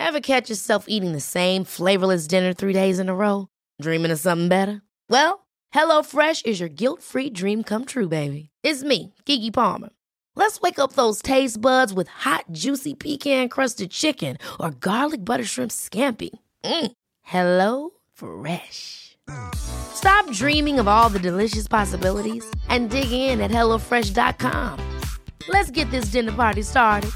Ever catch yourself eating the same flavorless dinner 3 days in a row? Dreaming of something better? Well, HelloFresh is your guilt-free dream come true, baby. It's me, Keke Palmer. Let's wake up those taste buds with hot, juicy pecan-crusted chicken or garlic butter shrimp scampi. Hello Fresh. Stop dreaming of all the delicious possibilities and dig in at HelloFresh.com. Let's get this dinner party started.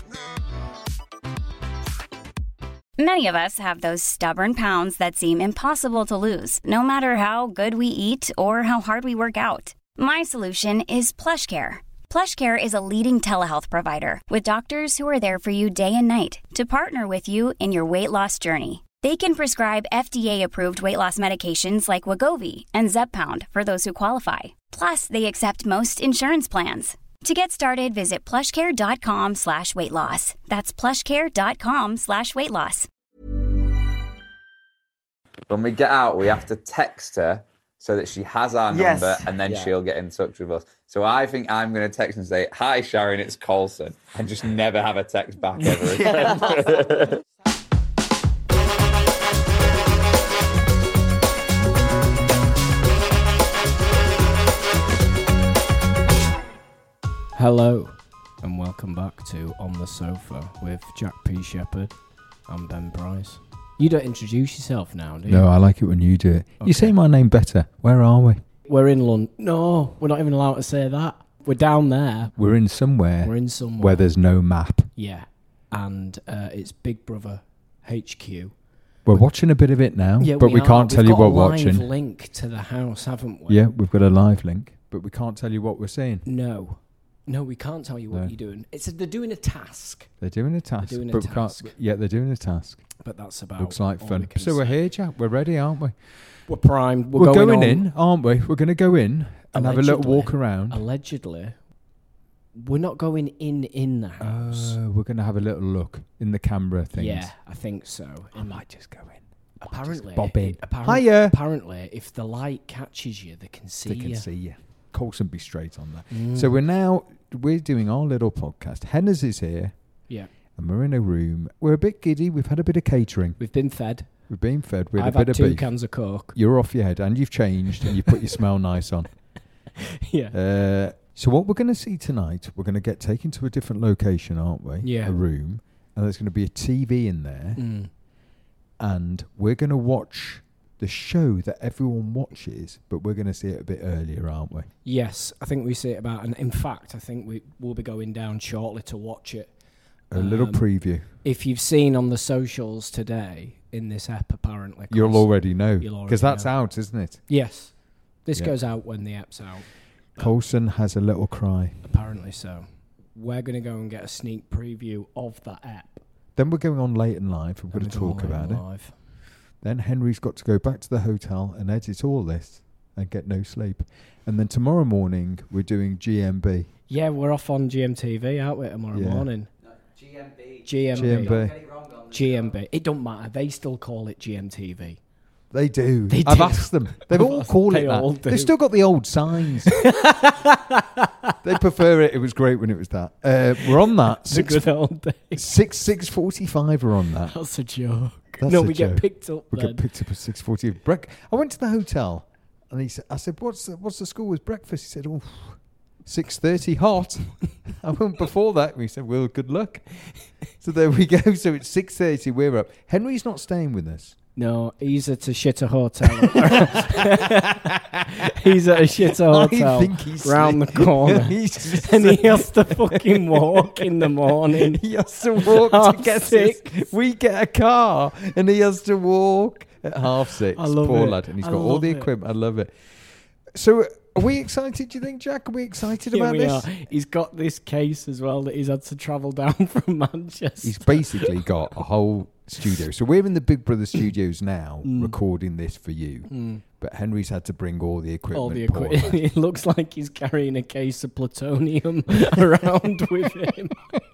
Many of us have those stubborn pounds that seem impossible to lose, no matter how good we eat or how hard we work out. My solution is PlushCare. PlushCare is a leading telehealth provider with doctors who are there for you day and night to partner with you in your weight loss journey. They can prescribe FDA-approved weight loss medications like Wegovy and Zepbound for those who qualify. Plus, they accept most insurance plans. To get started, visit plushcare.com/weightloss. That's plushcare.com/weightloss. When we get out, we have to text her so that she has our number and then she'll get in touch with us. So I think I'm going to text and say, "Hi, Sharon, it's Colson," and just never have a text back ever again. Hello, and welcome back to On the Sofa with Jack P. Shepherd. I'm Ben Price. You don't introduce yourself now, do you? No, I like it when you do it. Okay. You say my name better. Where are we? We're in London. No, we're not even allowed to say that. We're down there. We're in somewhere. We're in somewhere. Where there's no map. Yeah, and it's Big Brother HQ. We're watching a bit of it now, Yeah, but we can't tell you what we're watching. We've got a live link to the house, haven't we? Yeah, we've got a live link, but we can't tell you what we're seeing. No, we can't tell you what you're doing. They're doing a task. They're doing a task. They're doing a but we task. can't. Yeah, they're doing a task. But that's about. Looks like all fun. we can So we're say. here, Jack. We're ready, aren't we? We're primed. We're going on. in, aren't we? We're going to go in and have a little walk around. Allegedly, we're not going in the house. We're going to have a little look in the camera things. Yeah, I think so. I might just go in. Apparently, bob in. Apparently, Hiya. apparently, if the light catches you, they can see They you. can see you. Colson be straight on that. So we're doing our little podcast. Henna's is here. Yeah. And we're in a room. We're a bit giddy. We've had a bit of catering. We've been fed. We've been fed with I've a bit had of 2 beef. cans of Coke. You're off your head and you've changed and you put your smell nice on. Yeah. So what we're going to see tonight, we're going to get taken to a different location, aren't we? Yeah. A room. And there's going to be a TV in there. And we're going to watch the show that everyone watches, but we're going to see it a bit earlier, aren't we? Yes, I think we see it about, and in fact, I think we will be going down shortly to watch it. A little preview. If you've seen on the socials today in this app, apparently, You'll already know, you'll because already that's know. out, isn't it? Yes, this Yeah. goes out when the app's out. Colson has a little cry. Apparently so. We're going to go and get a sneak preview of that app. Then we're going on late and live. We're going to talk about it. Live. Then Henry's got to go back to the hotel and edit all this and get no sleep. And then tomorrow morning, we're doing GMB. Yeah, we're off on GMTV, aren't we, tomorrow morning? No, GMB. GMB. It don't matter. They still call it GMTV. They do. They I've do. asked them. They've all called They it all that. do. They've still got the old signs. They prefer it. It was great when it was that. We're on that. The good old days. 6:45 we're on that. That's a joke. That's no, a we joke. get picked up We then. got picked up at 6:40. I went to the hotel and he said, I said, what's the school with breakfast? He said, 6:30 hot. I went before that. We said, well, good luck. So there we go. So it's 6:30. We're up. Henry's not staying with us. No, he's at a shitter hotel. He's at a shitter hotel I think he's round the sleeping. corner. He's And he has to fucking walk in the morning. He has to walk to Half get six. us. We get a car and he has to walk at 6:30. I love Poor it. lad. And he's I got all love the it. equipment. I love it. So are we excited, do you think, Jack? Are we excited Yeah, about we this? are. He's got this case as well that he's had to travel down from Manchester. He's basically got a whole studio. So we're in the Big Brother studios now recording this for you. But Henry's had to bring all the equipment. all the poor equipment. lad. It looks like he's carrying a case of plutonium around with him.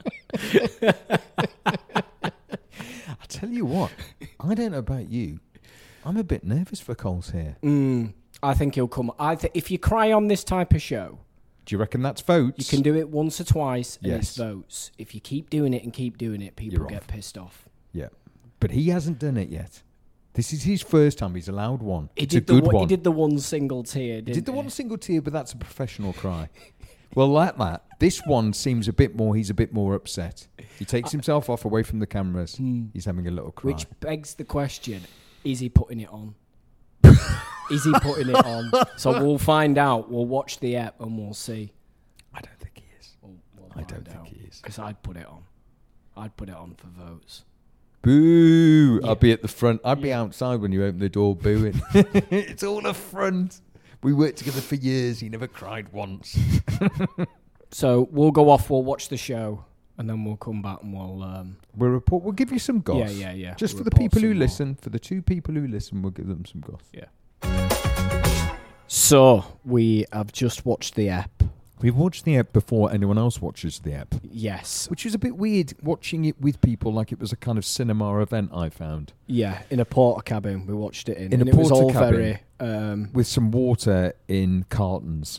I tell you what, I don't know about you. I'm a bit nervous for Coles here. I think he'll come. If you cry on this type of show, Do you reckon that's votes? you can do it once or twice and it's Yes. votes. If you keep doing it and keep doing it, people You're get off. pissed off. Yeah. But he hasn't done it yet. This is his first time he's allowed one. He It's a did good one. He did the one single tear, didn't He did the one single tear, but that's a professional cry. Well, like that. This one seems he's a bit more upset. He takes himself off away from the cameras. He's having a little cry. Which begs the question, is he putting it on? Is he putting it on? So we'll find out. We'll watch the app and we'll see. I don't think he is. We'll I don't think he is. Because I'd put it on. I'd put it on for votes. Boo! Yeah. I'll be at the front. I'd be outside when you open the door booing. It's all a front. We worked together for years. He never cried once. So we'll go off. We'll watch the show, and then we'll come back and We'll report. We'll give you some goss. Yeah. Just We'll for the report people who some more. listen. For the 2 people who listen, we'll give them some goss. Yeah. So we have just watched the app. We've watched the app before anyone else watches the app. Yes. Which is a bit weird, watching it with people like it was a kind of cinema event, I found. Yeah, in a porta cabin we watched it in. In and a it was porta all cabin. very... With some water in cartons.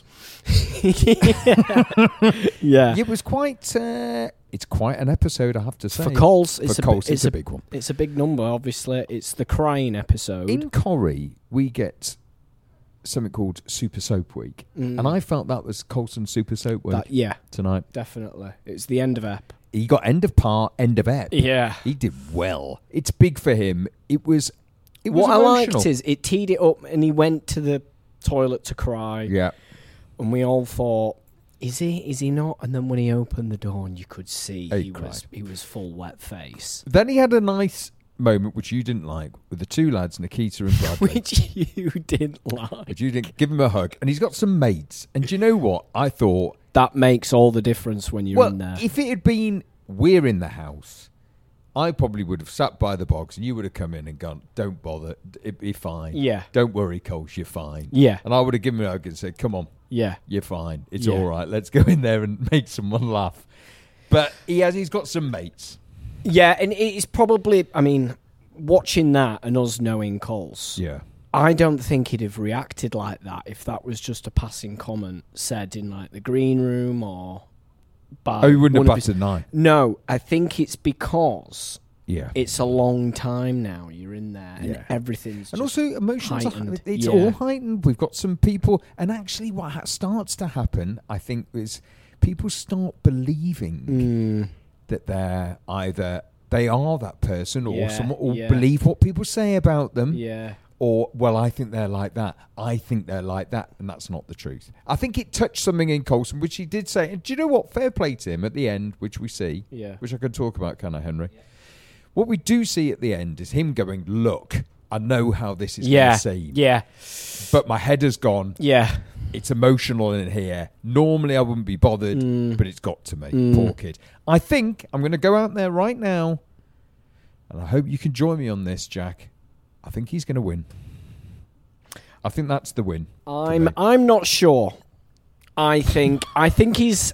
Yeah. It was quite... it's quite an episode, I have to say. For Coles, it's it's a big one. It's a big number, obviously. It's the crying episode. In Corrie, we get something called Super Soap Week. And I felt that was Colson's Super Soap Week tonight. Definitely. It's the end of ep. He got end of par, end of ep. Yeah. He did well. It's big for him. It was what I emotional. liked is it teed it up and he went to the toilet to cry. Yeah. And we all thought, is he not? And then when he opened the door and you could see he was full wet face. Then he had a nice moment, which you didn't like, with the 2 lads, Nikita and Bradley. Which you didn't like. But you didn't give him a hug. And he's got some mates. And do you know what? I thought... That makes all the difference when you're in there. If it had been, we're in the house, I probably would have sat by the box and you would have come in and gone, don't bother, it'd be fine. Yeah. Don't worry, Coles, you're fine. Yeah. And I would have given him a hug and said, come on, Yeah. you're fine. It's Yeah. all right. Let's go in there and make someone laugh. But he's got some mates. Yeah, and it's probably, I mean, watching that and us knowing Coles, Yeah. I don't think he'd have reacted like that if that was just a passing comment said in like the green room or by Oh, he wouldn't have one of his- batted an eye. No, I think it's because Yeah. it's a long time now you're in there and Yeah. everything's And just also emotions are heightened. it's Yeah. all heightened. We've got some people, and actually what starts to happen, I think, is people start believing that they're either they are that person or Yeah, someone, or yeah. believe what people say about them. Yeah. Or, well, I think they're like that. I think they're like that. And that's not the truth. I think it touched something in Coulson, which he did say. And do you know what? Fair play to him at the end, which we see. Yeah. Which I can talk about, can I, Henry? Yeah. What we do see at the end is him going, look, I know how this is going to seem. Yeah. But my head has gone. Yeah. It's emotional in here. Normally I wouldn't be bothered, but it's got to me. Poor kid. I think I'm going to go out there right now, and I hope you can join me on this, Jack. I think he's going to win. I think that's the win. I'm not sure. I think he's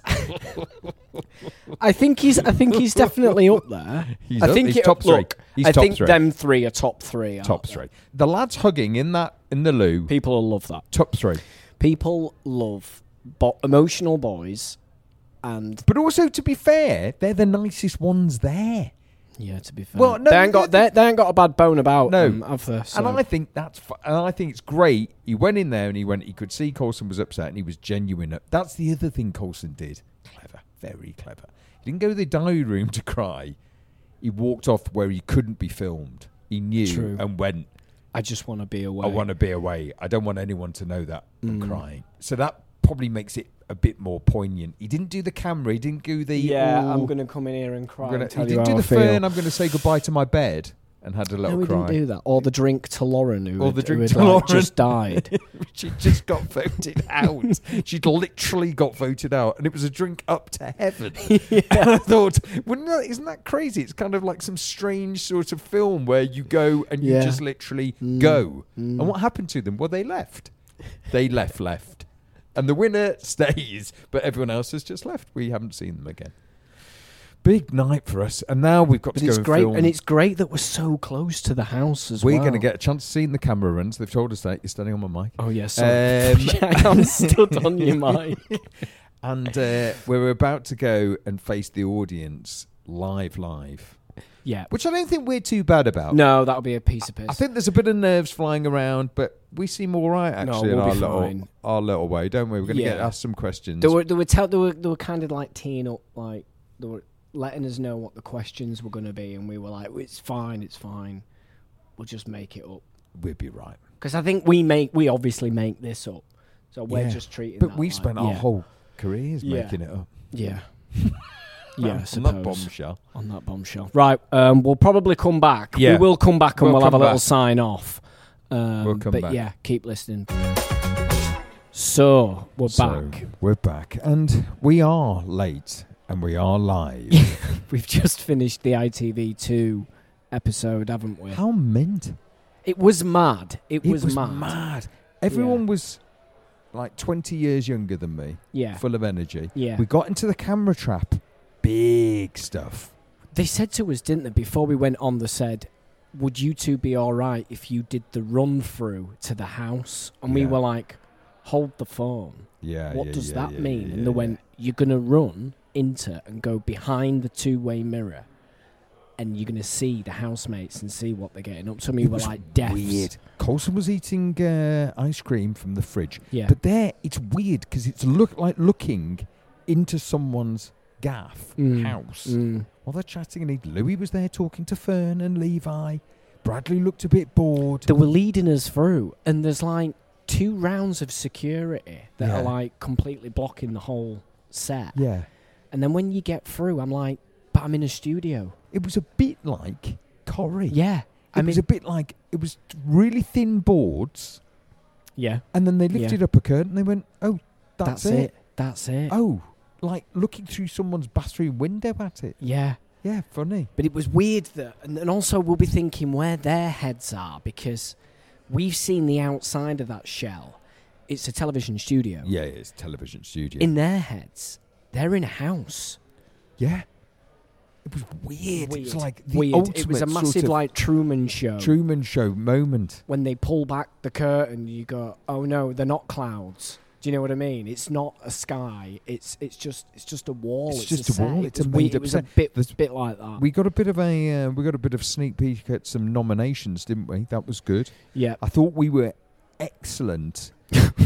I think he's definitely up there. He's I up. think He's top three. Look, He's I top think three. them 3 are top 3. Top 3. The lads hugging in the loo. People will love that. Top 3. People love emotional boys, and But also, to be fair, they're the nicest ones there. yeah, to be fair, Well, no, they ain't got a bad bone about them, have they? So. And I think and I think it's great. He went in there and he could see Coulson was upset and he was genuine. That's the other thing Coulson did. Clever, very clever. He didn't go to the diary room to cry. He walked off where he couldn't be filmed. He knew True. and went, I just want to be away. I want to be away. I don't want anyone to know that I'm crying. So that probably makes it a bit more poignant. He didn't do the camera. He didn't do the... I'm going to come in here and cry and tell he you didn't how do I the feel. fern, I'm going to say goodbye to my bed, and had a little No, we cry. didn't do that. Or the drink to Lauren, who had Lauren. just died. She just got voted out. She'd literally got voted out, and it was a drink up to heaven. And I thought, isn't that crazy? It's kind of like some strange sort of film where you go and you just literally go. And what happened to them? Well, they left. They left. And the winner stays, but everyone else has just left. We haven't seen them again. Big night for us, and now we've got to go and film. And it's great that we're so close to the house as We're well. going to get a chance to see in the camera runs. They've told us that. You're standing on my mic. Oh, yes. I'm stood on your mic. And we're about to go and face the audience live. Yeah. Which I don't think we're too bad about. No, that'll be a piece of piss. I think there's a bit of nerves flying around, but we seem all right actually we'll in be fine. our little way, don't we? We're going to get asked some questions. They were kind of like teeing up, like they were letting us know what the questions were going to be, and we were like, it's fine. We'll just make it up. We'll be right. Because I think we obviously make this up, so we're just treating. But that we like, spent our whole careers making it up. Yeah. Yeah, I on that bombshell. On that bombshell. Right, we'll probably come back. Yeah. We will come back and we'll have a little back. sign off. We'll come back. But yeah, keep listening. So, we're back. We're back. And we are late and we are live. We've just finished the ITV2 episode, haven't we? How mint. It was mad. It was mad. Everyone was like 20 years younger than me. Yeah. Full of energy. Yeah. We got into the camera trap. Big stuff. They said to us, didn't they, before we went on, they said, would you two be all right if you did the run through to the house? And we were like, hold the phone. Yeah. What does that mean? And they went, you're going to run into and go behind the two-way mirror and you're going to see the housemates and see what they're getting up to. And we were like, deaths. Weird. Coulson was eating ice cream from the fridge. Yeah. But there, it's weird because it's looking into someone's gaff house while they're chatting, and Louis was there talking to Fern and Levi. Bradley looked a bit bored. They were leading us through, and there's like 2 rounds of security that are like completely blocking the whole set. Yeah. And then when you get through, I'm like, but I'm in a studio. It was a bit like Corrie. Yeah. It was a bit like, it was really thin boards. Yeah. And then they lifted up a curtain and they went, oh, that's it. That's it. Oh, like looking through someone's bathroom window at it. Yeah. Yeah, funny. But it was weird that, and also we'll be thinking where their heads are, because we've seen the outside of that shell. It's a television studio. Yeah, it's a television studio. In their heads, they're in a house. Yeah. It was weird. It was like the weird. ultimate It was a massive sort of like Truman Show. Truman Show moment. When they pull back the curtain, you go, "Oh no, they're not clouds." Do you know what I mean? It's not a sky. It's just a wall. It's just a wall. It's a weird. made-up It was a set. bit like that. We got a bit of sneak peek at some nominations, didn't we? That was good. Yeah. I thought we were excellent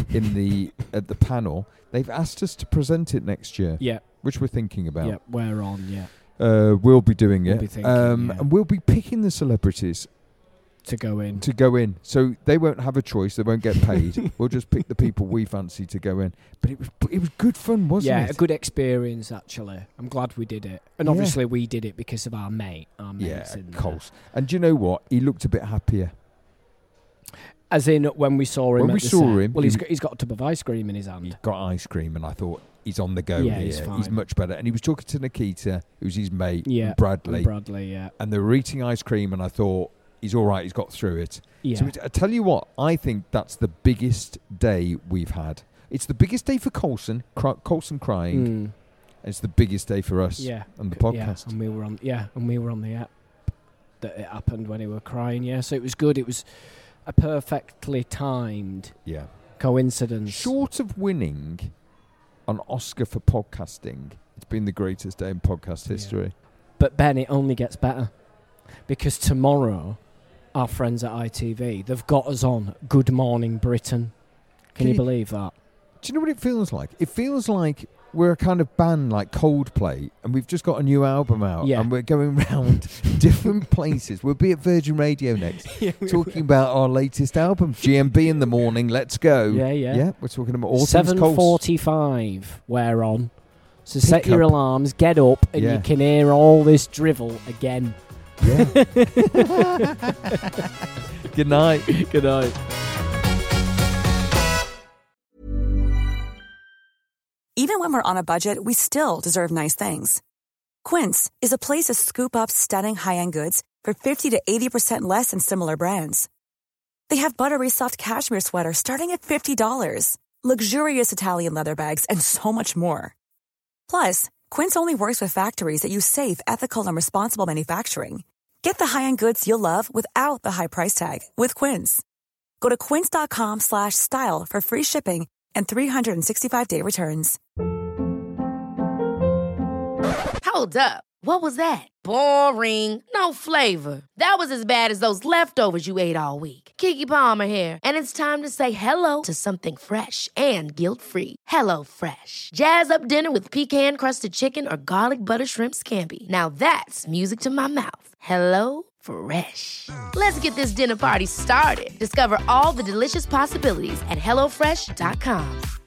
at the panel. They've asked us to present it next year. Yeah. Which we're thinking about. Yeah, we're on. Yeah. We'll be doing We'll it. be thinking, And we'll be picking the celebrities to go in. So they won't have a choice. They won't get paid. We'll just pick the people we fancy to go in. But it was good fun, wasn't it? Yeah, a good experience, actually. I'm glad we did it. And obviously we did it because of our mates in Coles. And do you know what? He looked a bit happier. As in when we saw him Well, he's got a tub of ice cream in his hand. He got ice cream and I thought, he's on the go Yeah, here. he's fine. He's much better. And he was talking to Nikita, who's his mate, Yeah, and Bradley. Yeah. And they were eating ice cream and I thought, he's all right, he's got through it. Yeah. So I tell you what, I think that's the biggest day we've had. It's the biggest day for Coulson crying. And it's the biggest day for us on the podcast. Yeah, and we were on the app that it happened when he were crying. Yeah, so it was good. It was a perfectly timed coincidence. Short of winning an Oscar for podcasting, it's been the greatest day in podcast history. But Ben, it only gets better. Because tomorrow, our friends at ITV, they've got us on Good Morning Britain. Can you believe that? Do you know what it feels like? It feels like we're a kind of band like Coldplay, and we've just got a new album out, and we're going around different places. We'll be at Virgin Radio next, talking about our latest album, GMB in the morning. Let's go. Yeah, we're talking about all things Coles. 7:45, we're on. So set your alarms, get up, and you can hear all this drivel again. Yeah. Good night. Good night. Even when we're on a budget, we still deserve nice things. Quince is a place to scoop up stunning high-end goods for 50 to 80% less than similar brands. They have buttery soft cashmere sweaters starting at $50, luxurious Italian leather bags, and so much more. Plus, Quince only works with factories that use safe, ethical, and responsible manufacturing. Get the high-end goods you'll love without the high price tag with Quince. Go to quince.com/style for free shipping and 365-day returns. Hold up. What was that? Boring. No flavor. That was as bad as those leftovers you ate all week. Keke Palmer here, and it's time to say hello to something fresh and guilt-free. Hello Fresh. Jazz up dinner with pecan-crusted chicken or garlic butter shrimp scampi. Now that's music to my mouth. Hello Fresh. Let's get this dinner party started. Discover all the delicious possibilities at HelloFresh.com.